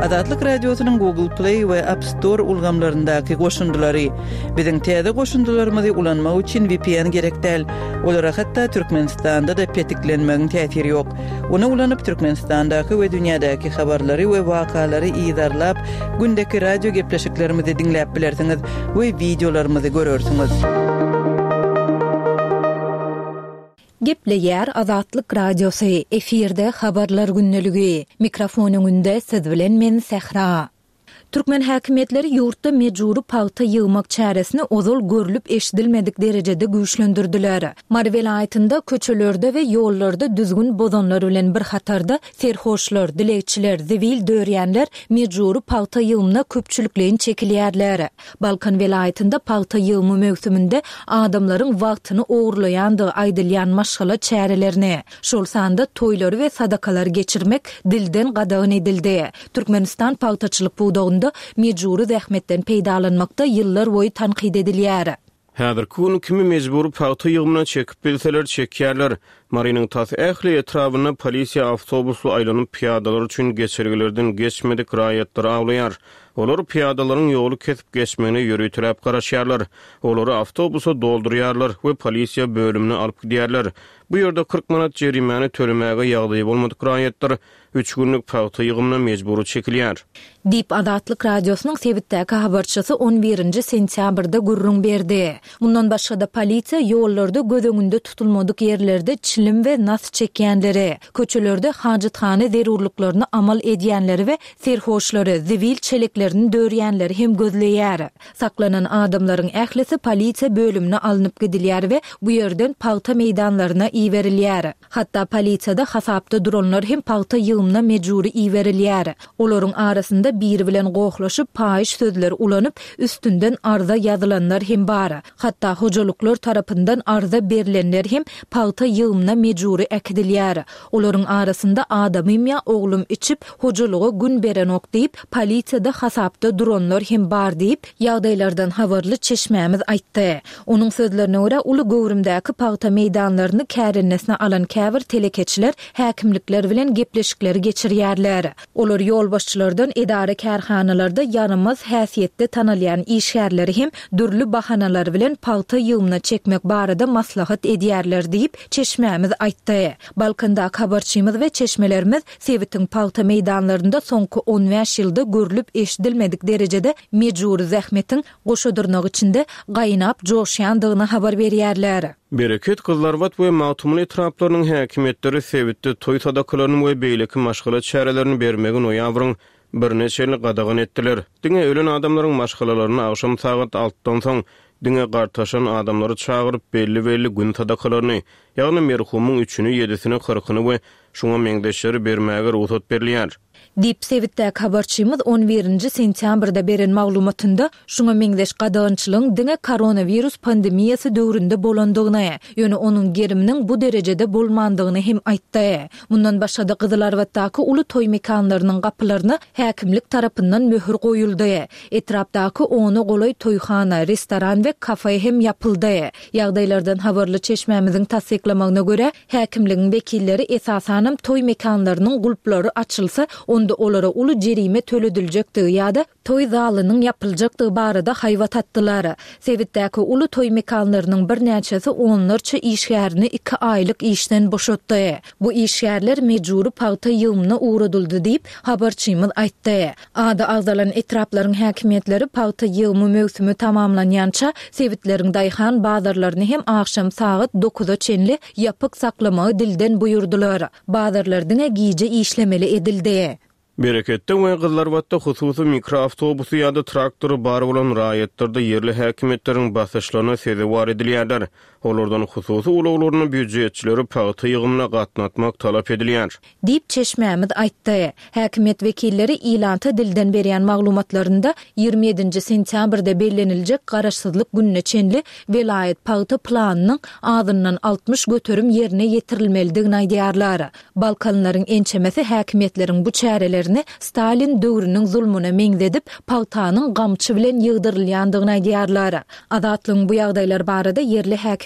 Azatlyk Radiosynyň Google Play we App Store ulgamlaryndaky goşundylary. Biziň täze goşundylarymyzy ulanmak üçin VPN gerek däl. Olara hatda Türkmenistanda da petiklenmegiň täsiri ýok. Onu ulanyp Türkmenistandaky we dünýädäki habarlary we wakalary ýydarlap, gündäki radio gepleşiklerimizi dinläp bilersiňiz we videolarymyzy görersiňiz. Gepleýär Azatlyk Radiosy, efirde habarlar günneligi. Mikrofonyň önünde siz bilen men Sehra. Türkmen häkimetleri ýurtda mejburi paýta ýymak çäresini ozal görülüp eşidilmedik derejede güýçlendirdiler. Mary welaýatynda köçelerde we ýollarda düzgün bozanlar bilen bir hatarda serhoşlar, dilekçiler, zivil dörýänler mejburi paýta ýymyna köpçülikleýin çekilýärler. Balkan welaýatynda paýta ýymy mewsüminde adamlaryň wagtyny ogurlaýandy aýdylýan maşgala çärelerini, şol sanda toýlary we sadakalar geçirmek dilden gadagyn edildi. Türkmenistan paýtaçylyk buğdağında mejburi zähmetden peýdalanmakda ýyllar boýy tanqid edilýär. Häzir kun kimi mejburi paýta ýygmyna çekip bilseler çekýärler. Marynyň tasy ähli etrawyna polisiýa awtobusly aýlanyp piýadalar üçin geçirgilerden geçmedik raýatlary awlaýar. Olar piýadalaryň ýoly kesip geçmegine ýörüýtüräp garaşýarlar. Olary awtobusa doldurýarlar we polisiýa bölümine alyp gidýärler. Bu ýerde 40 manat jerimäni tölemäge ýagdaý bolmadyk raýatlar 3 günlük paýta ýygmyna mejburi çekilýär. Dip Azatlyk Radiosynyň Sebitdäki habarçysy 11 sentýabrda gurrun berdi. Mundan başga da polisiýa ýollarda göz tutulmadyk ýerlerde çilim we nas çekýänleri, köçelerde hajatxana zerurlyklaryna amal edýänleri we serhoşlary, zivil çeleklerini dörýänleri hem gözleýär. Saklanan adamlaryň ählisi polisiýa bölümine alınıp gidilýär we bu ýerden paýta meýdanlaryna iýerilýär. Hatda polisiýada hasapda duranlar hem paýta ýygmyna mejburi iýerilýär. Olaryň arasynda biri bilen gohlaşyp paýyş sözler ulanyp üstünden arza ýazylanlar hem bar. Hatda hojalyklar tarapyndan arza berilenler hem paýta ýygmyna mejburi ekdilýär. Olaryň arasynda adamym ýa oglum içip hojalygy gün beren ok diýip polisiýada hasapda duranlar hem bar diýip ýagdaýlardan habarly çeşmämiz aýtdy. Onuň sözlerine görä uly gowrumdaky paýta meýdanlaryny kärennesine alan käbir telekeçiler häkimlikler bilen gepleşikleri geçirýärler. Olar ýol başçylardan idare kärhanalarda ýanymaz häsiýetde tanylýan işgärleri hem dürli bahanalar bilen paýta ýygmyna çekmek barada maslahat edýärler diýip çeşmämiz aýtdy. Balkandaky habarçymyz we çeşmelerimiz Sebitiň paýta meýdanlarynda soňky 15 ýylda görülüp eşidilmedik derejede mejburi zähmetiň goşadyrnak içinde gaýnap joşýandygyny habar berýärler. Bereket Kızlarbat we Matumly etraplarynyň häkimetleri Sebitde toý sadakalaryny we beýleki maşgala çärelerini bermegin oýabryň bir neçeli gadagyn etdiler. Diňe ölen adamlaryň maşgalalaryny akşam saat 6-dan soň diňe gartaşan adamlary çagyryp belli gün sadakalaryny, ýagny merhumyň 3-nü, 7-sini, 40-ny we şoňa meňdeşleri bermäge ruhsat berilýär. Dip Sebitdäki habarçymyz 11 sentýabrda beren maglumatynda şoňa meňdeş gadagynçylygyň diňe koronavirus pandemiýasy döwründe bolandygyny, ýöne onuň geriminiň bu derejede bolmandygyny hem aýtdy. Mundan başga da Gyzylarwatdaky uly toý mekanlarynyň gapylaryna häkimlik tarapyndan möhür goýuldy. Etrapdaky ony golay toýxana, restoran we kafe hem ýapyldy. Ýagdaýlardan habarly çeşmämiziň tasdiklamagyna görä, häkimligiň wekilleri esasanam toý mekanlarynyň gulplary açylsa onda olara uly jerime tölediljakdy ýa-da toý zalynyň ýapyljakdy barada haýwat atdylar. Sebitdäki uly toý mekanlarynyň bir näçesi onlarça işgärini 2 aýlyk işden boşatdy. Bu işgärler mejburi paýta ýygmyna uğradyldy diýip habarçymyz aýtdy. Ada agzalan etraplaryň häkimetleri paýta ýygmy mewsümi tamamlanýança Sebitleriň daýhan bazarlaryny hem akşam saat 9-a çenli ýapyk saklamagy dilden buyurdular. Bazarlar diňe giýje işlemeli edildi. Bereketde we Gyzylarwatda hususy mikroawtobusy ýa-da traktory bar bolan raýatlarda yerli häkimetleriň basyşlaryna sezi war edilýärler. Olardan hususy ulaglaryny büdjetçileri paýta ýygmyna gatnatmak talap edilýär. Dip çeşmämiz aýtdy. Häkimet wekilleri ilanta dilden berýän maglumatlarynda 27 sentýabrda bellenilejek garaşsyzlyk gününe çenli welaýat paýta planynyň azyndan 60 göterim ýerine ýetirilmelidigini aýdýarlar. Balkanlaryň ençemesi häkimetleriň bu çäreleri Stalin döwrüniň zulmuna meňzedip paýtanyň gamçy bilen ýygdyrylýandygyny aýdýarlar. Azatlyň bu ýagdaýlar barada yerli häkim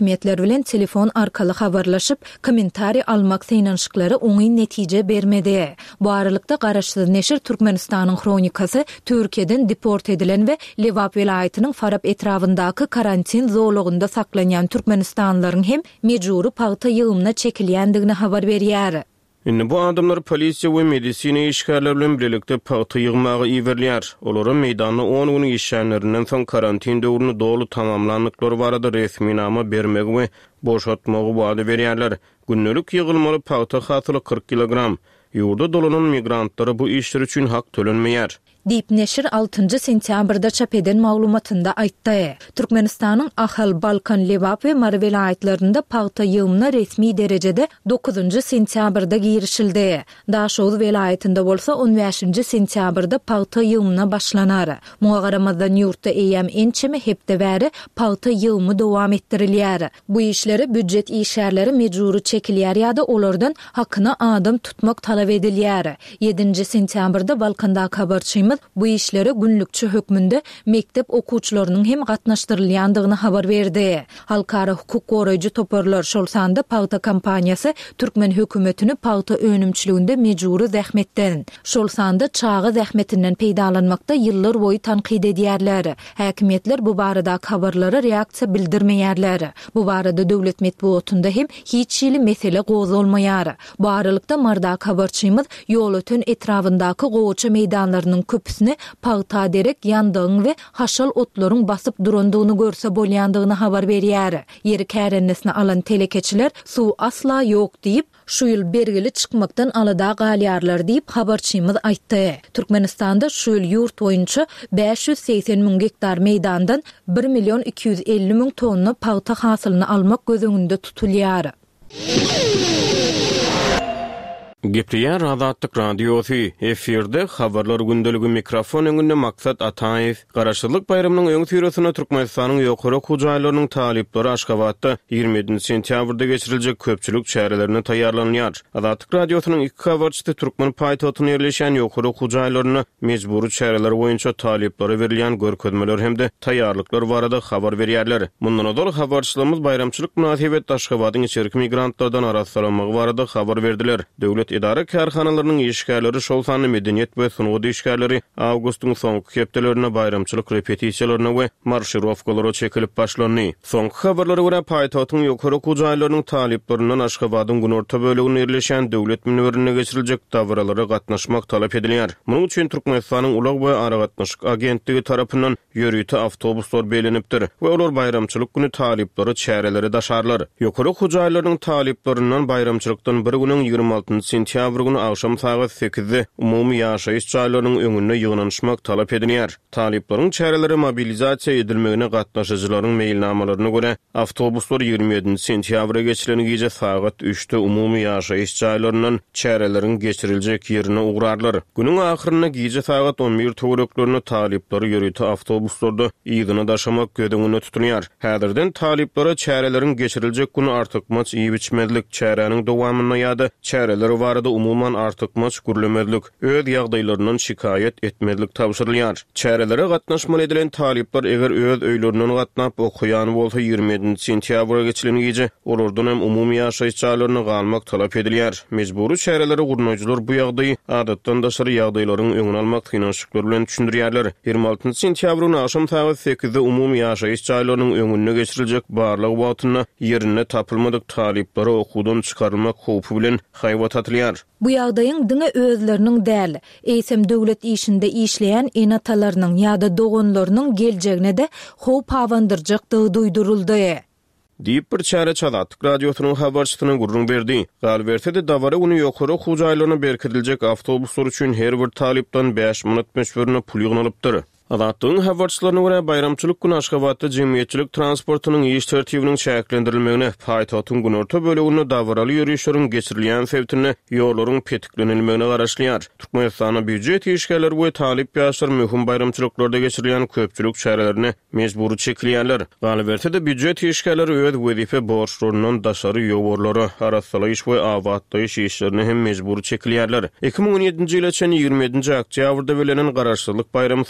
häkimetler bilen telefon arkaly habarlaşyp kommentari almak seýnanşyklary oňy netije bermedi. Bu aralykda garaşsyz neşir Türkmenistanyň kronikasy Türkiýeden deport edilen we Lewap welaýatynyň Farab etrafyndaky karantin zorlugynda saklanýan türkmenistanlylaryň hem mejburi paýta ýygymyna çekilýändigini habar berýär. Indi bu adamlar polisiýa we medisina işgärleri bilen birlikde paýta ýygmagy iýerler. Olary meýdanda 10 gün işçilerinden soň karantin döwrüni dolu tamamlandyklary barada resmi nama bermegi we boşatmagy wada berýärler. Günnelik ýygylmaly paýta hatyly 40 kilogram. Ýurda dolanan migrantlary bu işler üçin hak tölenmeýär. Diýip neşir 6 sentýabrda çap eden maglumatynda aýtdy. Türkmenistanyň Ahal, Balkan, Lewap we Mar welaýatlarynda paýta ýygymyna resmi derejede 9 sentýabrda girişildi. Daşow welaýatynda bolsa 15 sentýabrda paýta ýygymyna başlanar. Muňa garamazdan ýurtda eýem ençemi hepde bäri paýta ýygymy dowam etdirilýär. Bu işleri büdjet işgärleri mejburi çekilýär ýa-da olardan hakyna adam tutmak talap edilýär. 7 sentýabrda Balkandaky habarçymyz bu işlere günlükçü hökmünde mektep okuwçylarynyň hem gatnaşdyrylýandygyny habar berdi. Halkara hukuk goraýjy toparlar şol sanda paýta kampaniýasy Türkmen hökümetini paýta önümçiliginde mejburi zähmetden. Şol sanda çağı zähmetinden peýdalanmakda ýyllar boyu tanqid edýärler. Häkimetler bu barada habarlara reaksiýa bildirmeýärler. Bu barada döwlet medeniýetinde hem hiç ýyly mesele gozulmaýar. Bu aralykda Marda habarçymyz ýol ötün etrafyndaky gowaça meýdanlarynyň köpüsini paýta derek ýandygyny we haşal otlaryň basyp durandygyny görse bolýandygyny habar berýär. Ýeri kärennesini alan telekeçiler suw asla ýok diýip şu ýyl bergili çykmakdan alada galýarlar diýip habarçymyz aýtdy. Türkmenistanda şu ýyl ýurt boýunça 580 000 hektar meýdandan 1.250 000 tonna paýta hasylyny almak gözüňünde tutulýar. Gepriýär Azatlyk radiosu efirde habarlar gündeligi mikrofon öňünde Maksat Ataýew. Garaşsyzlyk bayramynyň öňü süresine Türkmenistanyň ýokary hujaýlarynyň talyplary Aşgabatda 27 sentýabrda geçiriljek köpçülük çärelerini taýýarlanýar. Azatlyk radiosynyň iki habarçysy Türkmen paýtagyna ýerleşen ýokary hujaýlaryny mejburi çäreler boýunça talyplary berilýän görkezmeler hemde taýýarlyklar barada habar berýärler. Mundan odal habarçylygymyz bayramçylyk münasibet Aşgabatyň içerki migrantlardan arassalamagy barada habar berdiler. Döwlet idara karhanalarının işgärleri şol sany medeniýet we sunugy işgärleri awgustyň soňky hepdelerine bayramçylyk repetisiýalaryna we marşirowkalara çekilip başlandy. Soňky habarlara görä paýtagyň ýokary hujaýlarynyň talyplarynyň Aşgabatyň günorta bölegine ýerleşen döwlet münberine geçiriljek dawralara gatnaşmak talap edilýär. Munyň üçin Türkmenistanyň Ulak we Ara gatnaşyk agentligi tarapyndan ýörüýti awtobuslar belenipdir we olar bayramçylyk güni talyplary çäreleri daşarlar. Ýokary hujaýlarynyň talyplaryndan bayramçylykdan bir güniň 26 sentýabr güni akşam saat 8-de umumy ýaşaýyş çaýlarynyň öňünde ýygnanşmak talap edilýär. Talyplaryň çäreleri mobilizasiýa edilmegine gatnaşyjylaryň meýilnamalaryna görä awtobuslar 27 sentýabra geçilen gece saat 3-de umumy ýaşaýyş çaýlaryndan çärelerin geçiriljek ýerine ugrarlar. Günüň ahyryna gece saat 11 töwereklerini talyplary ýörüýti awtobuslarda ýygyna daşamak gödüňüne tutulýar. Häzirden talyplara çärelerin geçiriljek güni artykmaç iýip içmezlik çäreniň dowamyna ýa-da çäreleri barada umuman artykmaç gürlemezlik, öz ýagdaýlarynyň şikayet etmezlik tapşyrylýar. Çärelere gatnaşmaly edilen talyplar eger öz öýlerinden gatnap okuýan bolsa 27 sentýabra geçilen gece olardan hem umumy ýaşaýyş çaýlaryna galmak talap edilýär. Mejburi çäreleri gurnaýjylar bu ýagdaýy adatdan daşary ýagdaýlaryň öňüne almak finanşyklar bilen düşündirýärler. 26 sentýabryň akşam saat 8-de umumy ýaşaýyş çaýlarynyň öňüne geçiriljek barlyk wagtyna ýerine tapylmadyk talyplary okuwdan çykarylmak howpy bilen haýwat atylýar. Bu ýagdaýyň diňe özleriniň däl, eýsem döwlet işinde işleýän enatalarynyň ýa-da doganlarynyň geljegine de howp hawandyrjak duýduruldy. Diýip bir çäre Azatlyk radiosynyň habarçysyna gurrun berdi. Gal bersede dawara güni ýokary hujaýlaryna berkediljek awtobuslar üçin her bir talypdan 5 manat meşberine pul ýygnalypdyr. Azatlygyň habarçylaryna görä bayramçylyk güni Aşgabatda jemgyýetçilik transportynyň iş tertibiniň çäklendirilmegine, paýtagyň günorta böleginde dawraly ýörüşleriň geçirilýän sebäpine ýollaryň petiklenilmegine garaşlýar. Türkmenistanyň büdjet işgärleri we talyp ýaşlar möhüm bayramçylyklarda geçirilýän köpçülük çärelerine mejburi çekilýärler. Galabertede büdjet işgärleri öz wezife borçlaryndan daşary ýowarlary, arasalyş we awatlaýyş işlerini hem mejburi çekilýärler. 2017-nji ýyla 27 oktýabrda belenen garaşsyzlyk bayramy soňky bir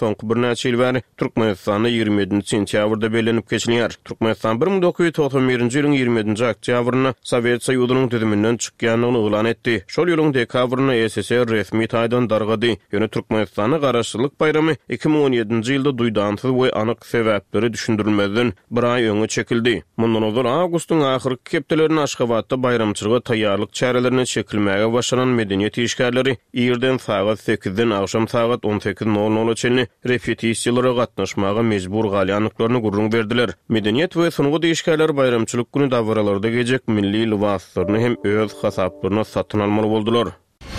näçe ýyl bäri Türkmenistanda 27 sentýabrda bellenip geçilýär. Türkmenistan 1991-nji ýylyň 27 oktýabryny Sowet Soýuzynyň düzümünden çykýanlygyny elan etdi. Şol ýylyň dekabryny SSR resmi taýdan dargady. Ýöne Türkmenistanyň garaşçylyk bayramy 2017-nji ýylda duýdansyz we anyk sebäpleri düşündirilmeden bir ay öňe çekildi. Mundan ozal awgustyň ahyrky hepdelerini Aşgabatda bayramçylyga taýýarlyk çärelerini çekilmäge başlanan medeniýet işgärleri ýerden saat 8-den akşam saat 18:00 çenli repetisiýalara gatnaşmaga mejbur galýanlyklaryny gurrun berdiler. Medeniýet we sunugy işgärler bayramçylyk güni dawralarda gejek milli libaslaryny hem öz hasaplaryna satyn almaly boldular.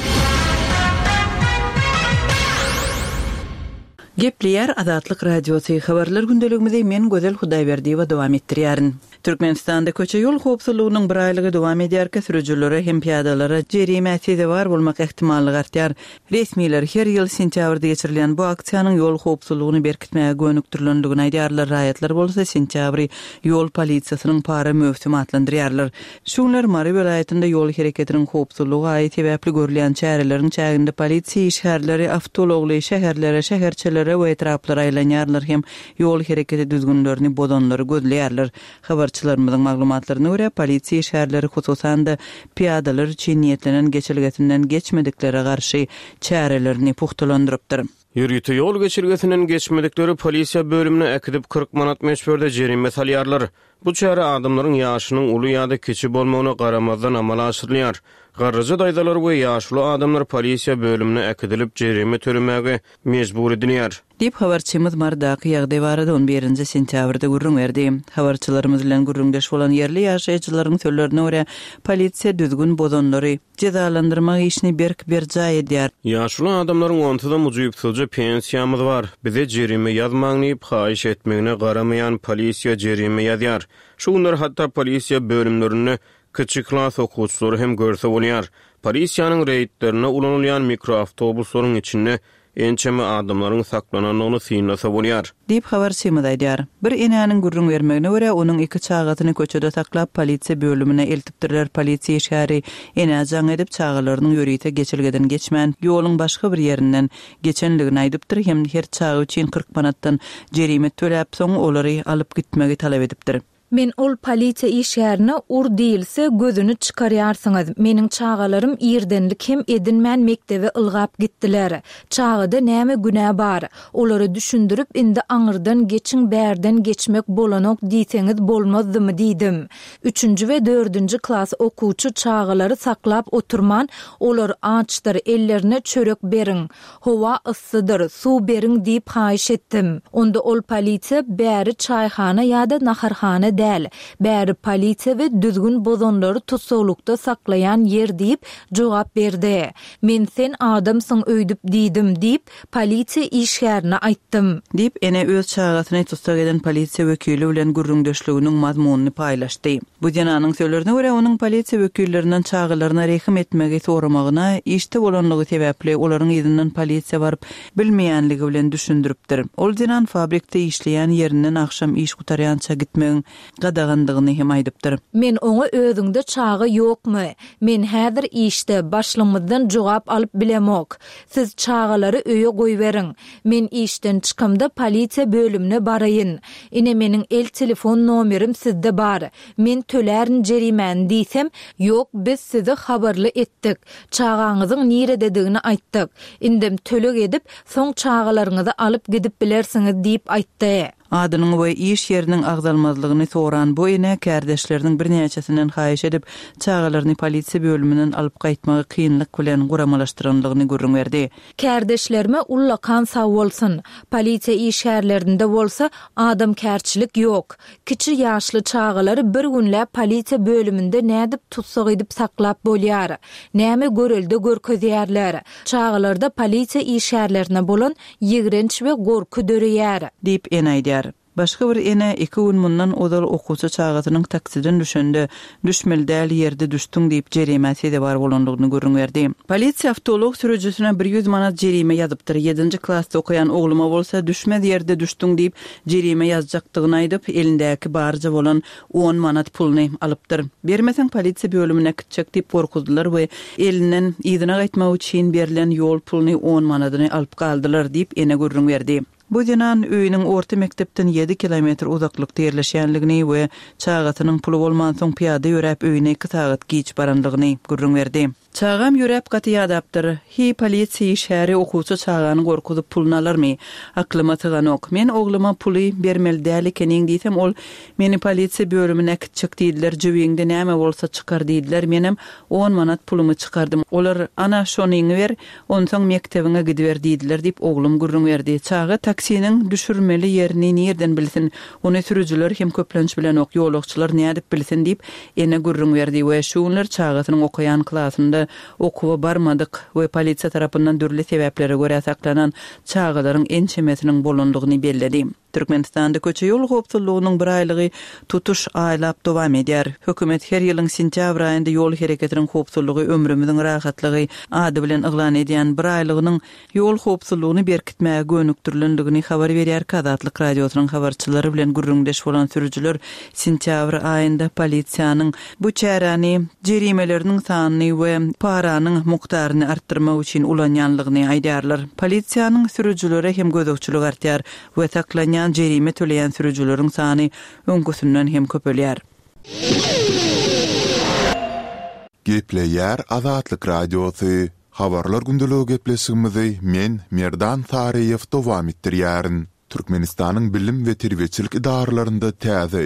Gepleýär Azatlyk radiosu habarlar gündeligimizde men Gözel Hudaýberdiýewa dowam etdirýärin. Türkmenistanda köçe ýol howpsuzlygynyň bir aýlygy dowam edýärkä sürüjülere hem piýadalara jerimäsi de bar bolmak ähtimallygy artýar. Resmiler her ýyl sentýabrda geçirilen bu aksiýanyň ýol howpsuzlygyny berkitmäge gönükdirlendigini aýdýarlar. Raýatlar bolsa sentýabry ýol polisiýasynyň para möhsümi atlandyrýarlar. Şunlar Mary welaýatynda ýol hereketiniň howpsuzlygyna aýt sebäpli görülen çäreleriň çäginde polisiýa işgärleri awtologly şäherlere, şäherçilere we etraplara aýlanýarlar hem ýol hereketi düzgünlerini bozanlary gözleýärler. Habarçylarymyzyň maglumatlaryna görä polisiýa şäherleri hususan da piýadalar üçin niýetlenen geçilgesinden geçmedikleri garşy çärelerini puhtalandyrypdyr. Ýürüýte ýol geçirgesinden geçmedikleri polisiýa bölümine ekidip 40 manat meşberde jerime salýarlar. Bu çäre adamlaryň ýaşynyň uly ýa-da keçi bolmagyna garamazdan amala aşyrylýar. Garraja daýdalar we ýaşly adamlar polisiýa bölümine ekidilip jerime töremäge mejbur edilýär. Dip habarçymyz mardaky ýagdaý barada 11-nji sentýabrda gurrun berdi. Habarçylarymyz bilen gurrundaş bolan ýerli ýaşaýjylaryň sözlerine görä polisiýa düzgün bozanlary cezalandyrmak işini berjaý edýär. Ýaşly adamlaryň ontada mujuýupsylja pensiýamyz bar. Bize jerime ýazmagyny haýyş etmegine garamaýan polisiýa jerime ýazýar. Şunlar hatda polisiýa bölümlerini kiçik klas okuwçylary hem görse bolýar. Polisiýanyň reýtlerine ulanylýan mikroawtobuslaryň içinde ençeme adamlaryň saklananyny syňlasa bolýar. Dip habarçymyz aýdýar. Bir enäniň gurrun bermegine görä onuň iki çagatyny köçede saklap polisiýa bölümine eltipdirler. Polisiýa işgäri enä jaň edip çagalarynyň ýörüýte geçilgeden geçmän ýoluň başga bir ýerinden geçenligini aýdypdyr hem her çagy üçin 40 manatdan jerime töläp soň olary alyp gitmegi talap edipdir. Men ol polisiýa işgärine ur diýilse gözüni çykarýarsyňyz. Meniň çagalarym ýerdenlik hem edinmän mektebe ylgap gitdiler. Çagada näme günä bar? Olary düşündirip indi aňyrdan geçiň bärden geçmek bolanok diýseňiz bolmazdymy diýdim. 3-nji we 4-nji klas okuwçy çagalary saklap oturman, olar ağaçlar ellerine çörek beriň, howa yssydyr, suw beriň diýip haýyş etdim. Onda ol polisiýa bäri çaýhana ýa-da naharhana däl. Bäri polisiýa we düzgün bozanlary tutsaglykda saklayan yer diýip jogap berdi. Men sen adamsyň öýdüp diýdim diýip polisiýa işgärine aýtdym. Diýip ene öz çagatyny tutsak eden polisiýa wekili bilen gurrundaşlygynın mazmunyny paýlaşdy. Bu jananyň sözlerine görä onuň polisiýa wekillerinden çagalaryna rehim etmegi soramagyna işte bolanlygy sebäpli olaryň ýerinden polisiýa baryp bilmeýänligi bilen düşündiripdir. Ol janan fabrikde işleýän ýerinden akşam iş gutarýança gitmegiň gadagandygyny hem aýdypdyr. Men oňa özüňde çagy ýokmy? Men häzir işte başlymyzdan jogap alyp bilemok. Siz çagalary öýe goýberiň. Men işden çykymda polisiýa bölümine baraýyn. Ine meniň el telefon nomerim sizde bar. Men tölärin jerimän diýsem, ýok biz sizi habarly etdik. Çagaňyzyň nirededigini aýtdyk. Indim tölek edip soň çagalaryňyzy alyp gidip bilersiňiz diýip aýtdy. Adynyň we iş ýeriniň agzalmazlygyny soran bu ene kardeşleriniň bir näçesinden haýyş edip çagalaryny polisiýa bölümünden alyp gaýtmagy kynlyk bilen guramalaşdyranlygyny görüň berdi. Kardeşlerime ullakan sag bolsun. Polisiýa işgärlerinde bolsa adam kärçilik ýok. Kiçi ýaşly çagalary bir günläp polisiýa bölümünde nädip tutsak edip saklap bolýar. Näme görelde görkezýärler. Çagalarda polisiýa işgärlerine bolan ýigrenç we gorky döreýär diýip ene Başga bir ene 2 gün mundan odal okuwçy çagatynyň taksiden düşende düşmeli däl ýerde düşdüň diýip jerimesi de bar bolandygyny görüň berdi. Polisiýa awtolog sürüjüsine 100 manat jerime ýazypdyr. 7-nji klasda okuyan ogluma bolsa düşmedi ýerde düşdüň diýip jerime ýazjakdygyny aýdyp elindäki barja bolan 10 manat pulny alypdyr. Bermesen polisiýa bölümine gitjek diýip gorkuzdylar we elinden ýygyna gaýtmak üçin berilen ýol pulny 10 manatyny alyp galdylar diýip ene görüň berdi. Bu dinan öýüniň orta mektepden 7 kilometr uzaklıkda yerleşýänligini we çağatynyň pulu bolman soň piýada ýörep öýüne 2 saat giç barandygyny gurrun berdi. Çağam ýörep gaty ýadapdyr. Hi polisiýa şäheri okuwçy çağany gorkuzyp pulny alarmy? Aklyma tyganok. Men oglyma puly bermeli däl ekeniň diýsem ol meni polisiýa bölümine kitçik diýdiler. Jübiňde näme bolsa çykar diýdiler. Menem 10 manat pulumy çykardym. Olar ana şonyňy ber, onsoň mektebiňe gidiber diýdiler diýip oglum gurrun berdi. Çağa taksiniň düşürmeli ýerini nerden bilsin? Ony sürüjüler hem köplenç bilen ok ýolagçylar näde bilsin diýip ene gurrun berdi we şuňlar çağatynyň okuyan klasynda okuwa barmadyk we polisiýa tarapyndan dürli sebeplere görä saklanan çağalaryň ençemesiniň bolandygyny belledi. Türkmenistanda köçe ýol howpsuzlygynyň bir aýlygy tutuş aýlap dowam edýär. Hökümet her ýylyň sentýabr aýynda ýol hereketiniň howpsuzlygy ömrümiziň rahatlygy ady bilen eglan edýän bir aýlygynyň ýol howpsuzlygyny berkitmäge gönükdirilendigini habar berýär. Kazatlyk radiosynyň habarçylary bilen gurrundeş bolan sürüjüler sentýabr aýynda polisiýanyň bu çärany jerimeleriniň sanyny we paranyň mukdaryny artdyrmak üçin ulanýanlygyny aýdýarlar. Polisiýanyň sürüjülere hem gözükçülük artýar we saklanýan jerime töleýän sürüjüleriň sany öňküsünden hem köpelýär. Gepleýär Azatlyk radiosy. Habarlar gündəligi gepleşigimizi men Merdan Tariýew dowam etdirýärin. Türkmenistanyň bilim we terbiýetçilik idaralarynda täze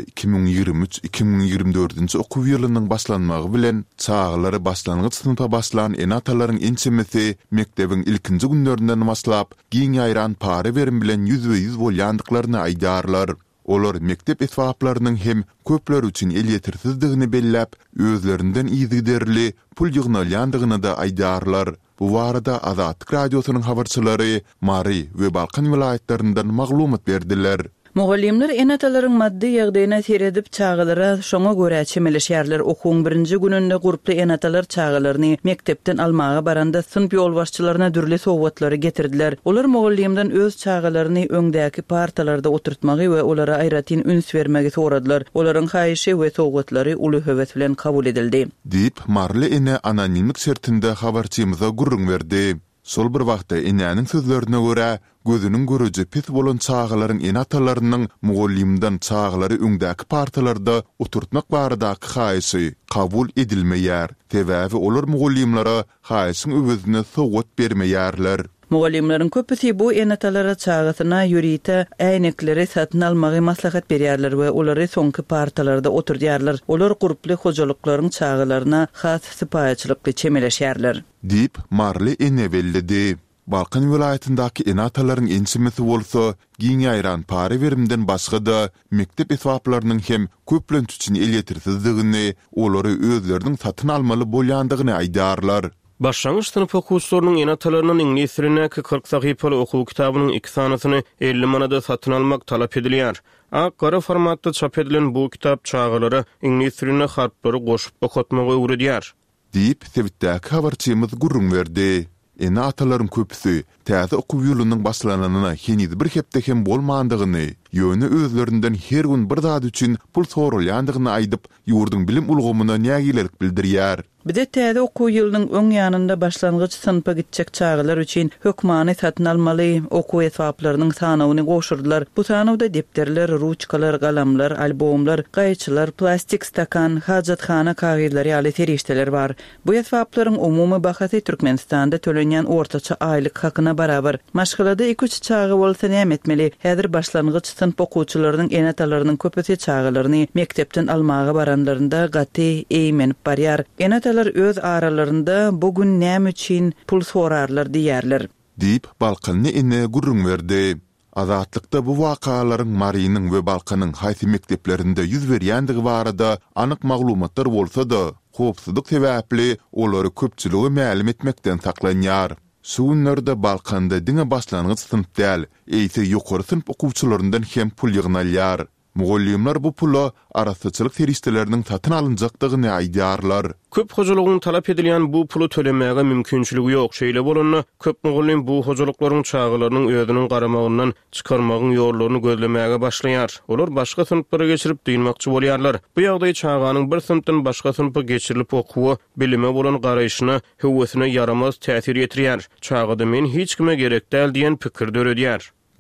2023-2024-nji okuw ýylynyň başlanmagy bilen çağlary başlangyç sınıfa başlan enatalaryň ençemesi mektebiň ilkinji günlerinden başlap giň ýaýran para berim bilen %100 bolýandyklaryny aýdarlar. Olar mektep etwaplarynyň hem köpler üçin el ýetirsizdigini belläp, özlerinden iýdiderli pul ýygnalýandygyny da aýdarlar. Bu warada Azatlyk radiosynyň habarçylary Mari we Balkan vilayetlerininden maglumat berdiler. Mugallimler enatalaryň maddi ýagdaýyna seredip çağalara şoňa görä çemeleşýärler. Okuwyň birinji gününde gruply enatalar çağalaryny mektepden almaga baranda sınıf ýolbaşçylaryna dürli sowgatlary getirdiler. Olar mugallimden öz çağalaryny öňdäki partalarda oturtmagy we olara aýratyn üns bermegi soradylar. Olaryň haýyşy we sowgatlary uly höwet bilen kabul edildi. Diýip Marly ene anonimlik şertinde habarçymyza gurrun berdi. Sol bir wagtda enäniň sözlerine görä gözünün görüji pis bolan çağalaryň enatalarynyň mugallimden çağalary öňdäki partalarda oturtmak baradaky haýysy kabul edilmeýär. Sebäbi olar mugallimlara haýysyň öwüzine sowgat bermeýärler. Mugallimlaryň köpüsi bu enatalara çağatyna ýürite äýnekleri satyn almagy maslahat berýärler we olary soňky partalarda oturdýarlar. Olar guruply hojalyklaryň çağalaryna has sypaýçylykly çemeleşýärler. Diýip Marly ene bellidi. Balkan vilayetindäki enatalaryň ençemesi bolsa, giň ýaýran para berimden başga da mektep etwaplarynyň hem köplenç üçin el ýetirsizdigini, olary özleriniň satyn almaly bolýandygyny aýdarlar. Başlangyç sınıf okuwçylarynyň enatalarynyň ingliz diline 40 sahypaly okuw kitabynyň 2 sanasyny 50 manada satyn almak talap edilýär. Aqara formatda çap edilen bu kitap çağalara ingliz diline harflary goşup okutmagy öwredýär. Diýip sebitdäki habarçymyz gurrun berdi. Enatalaryň köpüsi täze okuw ýylynyň başlananyna henüz bir hepde hem bolmandygyny, ýöne özlerinden her gün bir zat üçin pul sorulýandygyny aýdyp, ýurduň bilim ulgamyna nägilerik bildirýär. Bide täze okuw ýylynyň öň ýanynda başlangyç sınıfa gitjek çağalar üçin hökmany satyn almaly okuw etwaplarynyň sanawyny goşurdylar. Bu sanawda depterler, ruçkalar, galamlar, albomlar, gaýçylar, plastik stakan, hajatxana kagylary ýaly terişdeler bar. Bu etwaplaryň umumy bahasy Türkmenistanda tölenýän ortaça aýlyk hakyna barabar. Maşgalada 2-3 çağı bolsa näme etmeli? Häzir başlangyç sınıf okuwçylarynyň enatalarynyň köpüsi çağalaryny mektepden almaga baranlarynda gaty eýmenip barýar. Enatalar öz aralarynda bugün näme üçin pul sorarlar diýerler. Diýip Balkany ene gurrun berdi. Azatlykda bu wakalaryň Marynyň we Balkanyň haýsy mekteplerinde ýüz berýändigi barada anyk maglumatlar bolsa da, howpsuzlyk sebäpli olary köpçüligi ma'lum etmekden saklanýar. Şu günlerde Balkanda diňe başlangyç sınıf däl, eýse ýokary sınıf okuwçylaryndan hem pul ýygnalýar. Mugallimler bu pula arasyçylyk terişdeleriniň satyn alınjakdygyny aýdýarlar. Köp hojalygyň talap edilýän bu pulu tölemäge mümkinçiligi ýok. Şeýle bolanna köp mugallim bu hojalyklaryň çağalarynyň özüniň garamagyndan çykarmagyň ýollaryny gözlemäge başlaýar. Olar başga sınıflara geçirip diýilmekçi bolýarlar. Bu ýagdaý çağanyň bir sınıfdan başga sınıfa geçirilip okuwy, bilime bolan garaýyşyna, höwesine yaramaz täsir ýetirýär. Çağda men hiç kime gerek däl diýen pikir döredýär.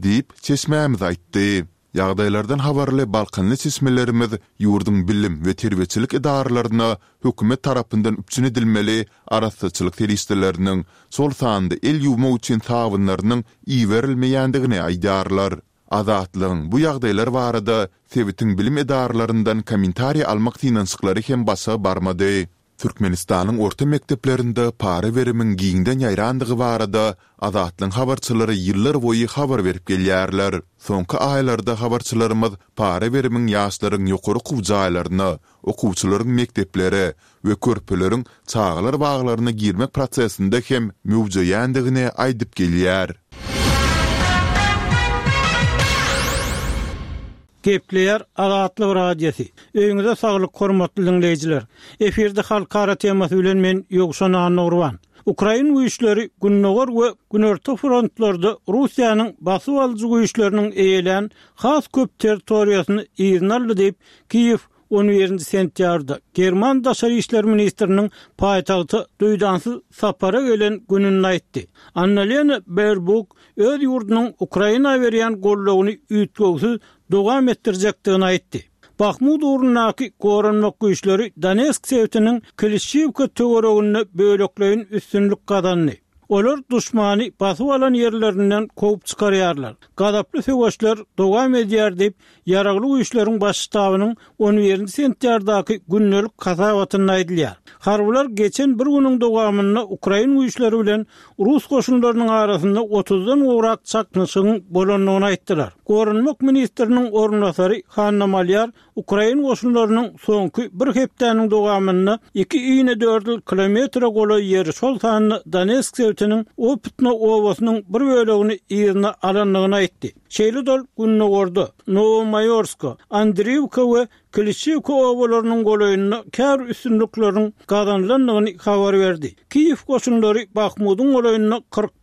deyip çeşmämiz aýtdy. Ýagdaýlardan habarly balkanly çeşmelerimiz ýurdun bilim we terbiýetçilik idaralaryna hökümet tarapyndan üpçün edilmeli araççylyk teristleriniň sol sandy el ýuwmak üçin tawynlarynyň iýerilmeýändigini aýdarlar. Azatlygyň bu ýagdaýlar barada Sewitin bilim idarlaryndan kommentariýa almak tynançyklary hem basa barmady. Türkmenistanyň orta mekdeplerinde para verimin giňden ýaýrandygy barada Azatlyň habarçylary ýyllar boýy habar berip gelýärler. Soňky aýlarda habarçylarymyz para verimin ýaşlaryň ýokary kuwjaýlaryna, okuwçylaryň mekdeplere we körpeleriň çağlar baglaryna girmek prosesinde hem möwjüdýändigini aýdyp gelýär. Gepleýär Azatlyk radiosi. Öňüňizde saglyk hormatly dinleýijiler. Eferde halkara temasy bilen men Ýogşan Anurwan. Ukraina güýçleri günnäger we günerti frontlarda Russiýanyň basyp alyjy güýçleriniň eýelen has köp territoriýasyny ýerlerle diýip Kiýew 11 sentýarda German daşary işler ministriniň paýtagty duýdansyz sapara gelen gününi aýtdy. Annalena Baerbock öz ýurdunyň Ukraina berýän gollugyny üýtgegsiz dowam etdirjekdigini aýtdy. Bahmut uğrunaki goranmak güýçleri Donetsk sewtiniň Klishchiwka töweregini bölekleýin üstünlük gadanny. Olar düşmany basyp alan ýerlerinden kowup çykarýarlar. Gadaply söwüşler dowam edýär diýip ýaragly güýçleriň baş ştabynyň 11 sentýardaky günnelik kasawatyny aýdylýar. Harbylar geçen bir günüň dowamynda Ukraina güýçleri bilen Rus goşunlarynyň arasynda 30-dan gowrak çaknyşyň bolanyny aýtdylar. Goranmak ministriniň ornasary Hanna Malyar Ukraina goşunlarynyň soňky bir hepdäniň dowamynda 2,4 kilometre goly ýeri şol sanyny Donetsk sewtiniň Opytna owasynyň bir bölegini ýerine alanlygyny aýtdy. Şeýle günne gordy. Novomayorska, Andriivka we Klishchiwka owalarynyň golaýyna kär üstünlikleriň gadanlanlygyny habar berdi. Kiýew goşunlary Bahmutyň golaýyna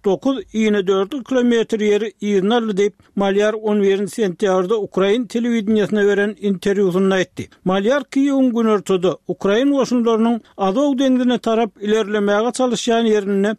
49,4 kilometr ýeri ýerine diýip Malyar 11 sentýarda Ukraina telewizionyna beren interwýusynda aýtdy. Malyar Kiýewiň günertide Ukraina goşunlarynyň Azow deňzine tarap ilerlemäge çalışýan ýerine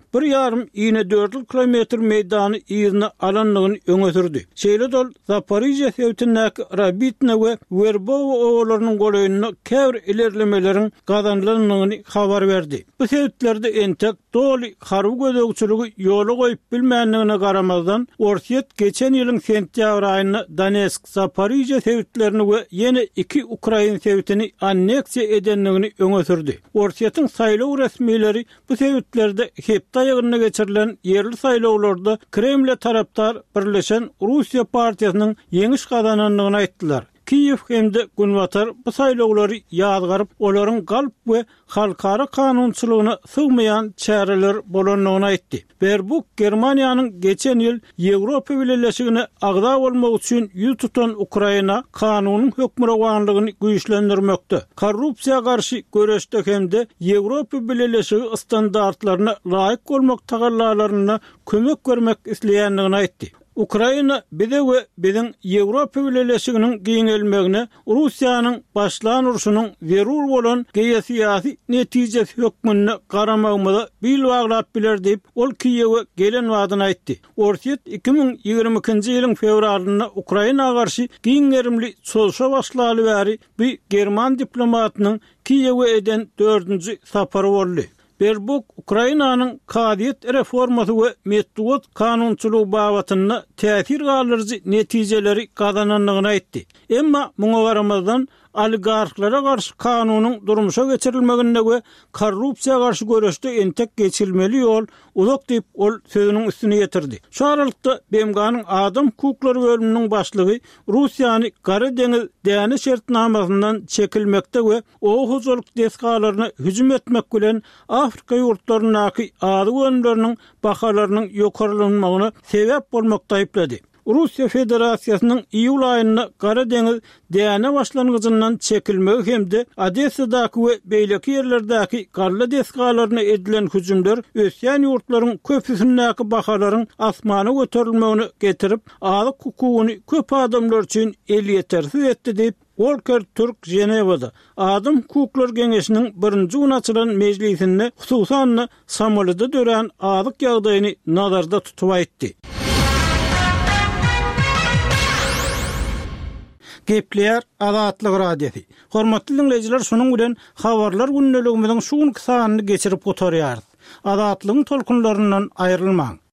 1,4 kilometr meýdany ýerine alanlygyny öňe sürdi. Şeýle Zaporizhia sewtindäki Rabitna we Verbovo owalarynyň golaýyna käbir ilerlemeleriň gadanlanlygyny habar berdi. Bu sewtlerde entek doly harby gödögçüligi ýoly goýup bilmänligine garamazdan Orsiýet geçen ýylyň sentýabr aýyna Donetsk, Zaporizhia sewtlerini we ýene 2 Ukraina sewtini anneksiýa edenligini öňe sürdi. Orsiýetyň saýlaw resmiýetleri bu sewtlerde hepde ýygyna geçirilen ýerli saýlawlarda Kreml tarapdar birleşen Russiýa partiýasynyň ýeňiş gadananlygyny aýtdylar. Kiýew hemde Günwatar bu saýlawlary ýadgaryp, olaryň galp we halkara kanunçylygyna sygmaýan çäreler bolanlygyny aýtdy. Baerbock Germaniýanyň geçen ýyl Ýewropa Birleşigine agda bolmak üçin ýüz tutan Ukraina kanunyň hökmürawanlygyny güýçlendirmekde. Korrupsiýa garşy göreşde hemde Ýewropa Birleşigi standartlaryna laýyk bolmak tagallalaryna kömek bermek isleýänligini aýtdy. Ukraina bize we biziň Ýewropa Birleşiginiň giňelmegine Russiýanyň başlan urşunyň zerur bolan geýsiýasy netijesi hökmüne garamagymyza bil baglap biler diýip ol Kiýewe gelen wadyny aýtdy. Orsiýet 2022-nji ýylyň fevralynda Ukraina garşy giňerimli çolşa başlaly bäri bir German diplomatynyň Kiýewe eden 4-nji sapary boldy. Baerbock Ukrainanyň kadiýet reformasy we metod kanunçylygy babatyna täsir galdyryjy netijeleri gadananlygyny aýtdy. Emma muňa garamazdan oligarklara garşy kanunyň durmuşa geçirilmeginde we korrupsiýa garşy göreşde entek geçilmeli ýol uzak diýip ol sözüniň üstüne ýetirdi. Şu aralykda BMG'nyň adam hukuklary bölüminiň başlygy Russiýany Gara deňiz däne şertnamasyndan çekilmekde we o huzurlyk deskalaryny hüjüm etmek bilen Afrika ýurtlarynyň ady önleriniň bahalarynyň ýokarlanmagyna sebäp bolmakda aýplady. Russiýa Federasiýasynyň iýul aýynda Gara deňiz däne başlangıjyndan çekilmegi hemde Odessadaky we beýleki ýerlerdäki garly deskalaryna edilen hüjümler ösýän ýurtlaryň köpüsindäki bahalaryň asmana göterilmegini getirip alyk hukugyny köp adamlar üçin el ýetersiz etdi diýip Volker Türk Jenewada Adam Hukuklar Geňeşiniň 1-nji gün açylan mejlisinde hususan samolada dören alyk ýagdaýyny nazarda tutup aýtdy. Gepleýär Azatlyk radiosi. Hormatly dinleyijiler, şonuň bilen habarlar günneligimiziň şu günkü sanyny geçirip oturýar. Azatlygyň tolkunlaryndan aýrylmaň.